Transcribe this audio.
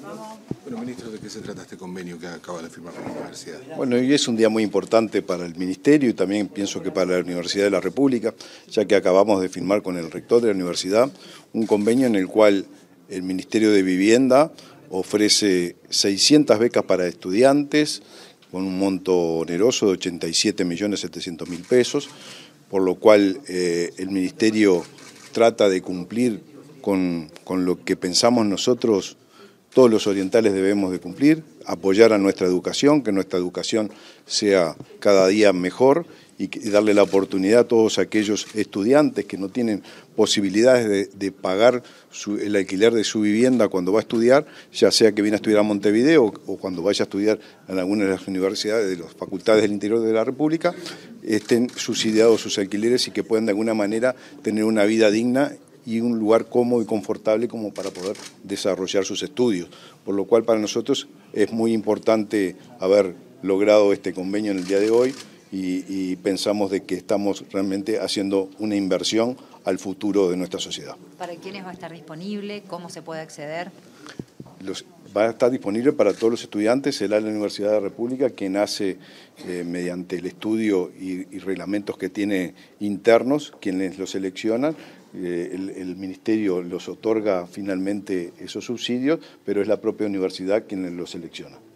Bueno, ministro, ¿de qué se trata este convenio que acaba de firmar con la universidad? Bueno, hoy es un día muy importante para el Ministerio y también pienso que para la Universidad de la República, ya que acabamos de firmar con el rector de la universidad un convenio en el cual el Ministerio de Vivienda ofrece 600 becas para estudiantes con un monto oneroso de 87.700.000 pesos, por lo cual el Ministerio trata de cumplir con lo que pensamos nosotros. Todos los orientales debemos de cumplir, apoyar a nuestra educación, que nuestra educación sea cada día mejor y darle la oportunidad a todos aquellos estudiantes que no tienen posibilidades de pagar el alquiler de su vivienda cuando va a estudiar, ya sea que viene a estudiar a Montevideo o cuando vaya a estudiar en alguna de las universidades, de las facultades del interior de la República, estén subsidiados sus alquileres y que puedan de alguna manera tener una vida digna y un lugar cómodo y confortable como para poder desarrollar sus estudios. Por lo cual para nosotros es muy importante haber logrado este convenio en el día de hoy y pensamos de que estamos realmente haciendo una inversión al futuro de nuestra sociedad. ¿Para quiénes va a estar disponible? ¿Cómo se puede acceder? Va a estar disponible para todos los estudiantes. Será la Universidad de la República quien hace, mediante el estudio y reglamentos que tiene internos, quienes los seleccionan. El Ministerio los otorga finalmente esos subsidios, pero es la propia universidad quien los selecciona.